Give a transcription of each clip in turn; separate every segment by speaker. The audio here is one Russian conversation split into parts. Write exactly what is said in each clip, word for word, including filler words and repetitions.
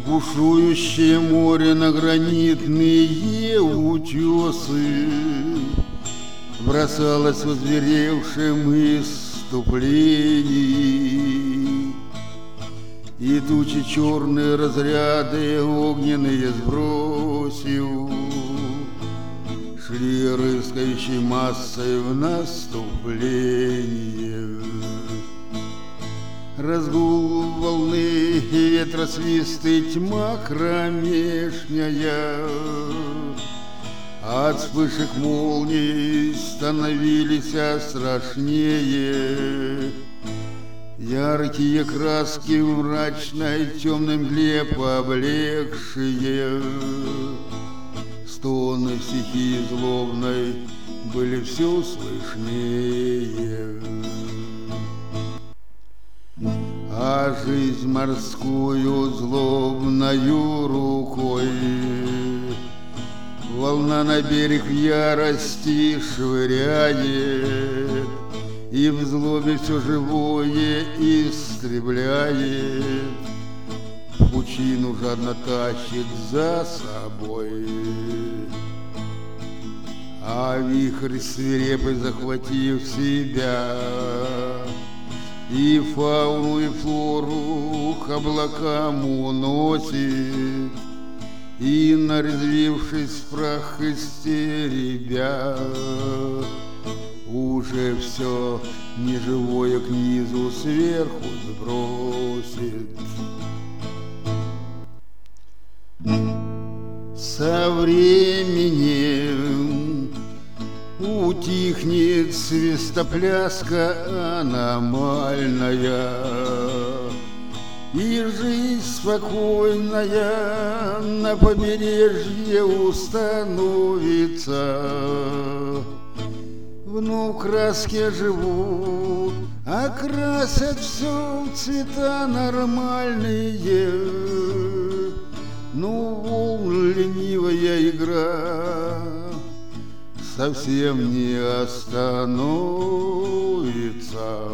Speaker 1: Бушующее море на гранитные утесы бросалось в озверевшем исступлении, и тучи черные разряды огненные сбросил, шли рыскающей массой в наступление. Разгул волны и ветросвисты, тьма кромешняя, от вспышек молний становились страшнее. Яркие краски в мрачной темной мгле поблекшие, стоны стихии злобной были все слышнее. А жизнь морскую злобною рукой волна на берег в ярости швыряет, и в злобе все живое истребляет, в пучину жадно тащит за собой. А вихрь свирепый, захватив себя, и фауну, и флору к облакам уносит, и, нарезвившись в прах истеребя, уже все неживое к низу сверху сбросит. Со временем утихнет свистопляска аномальная, и жизнь спокойная на побережье установится. Вновь краски живут, окрасят все в цвета нормальные, но волн ленивая игра совсем не остановится.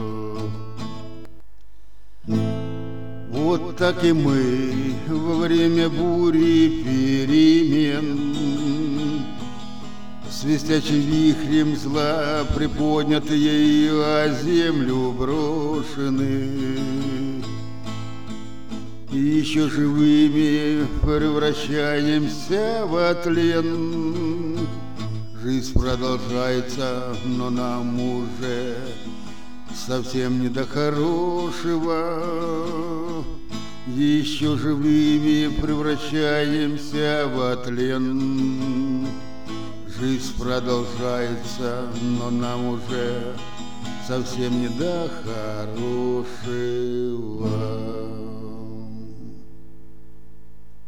Speaker 1: Вот так и мы во время бури перемен, свистячим вихрем зла приподнятые о землю брошены, и еще живыми превращаемся в тлен. Жизнь продолжается, но нам уже совсем не до хорошего. Еще живыми превращаемся в тлен. Жизнь продолжается, но нам уже совсем не до хорошего.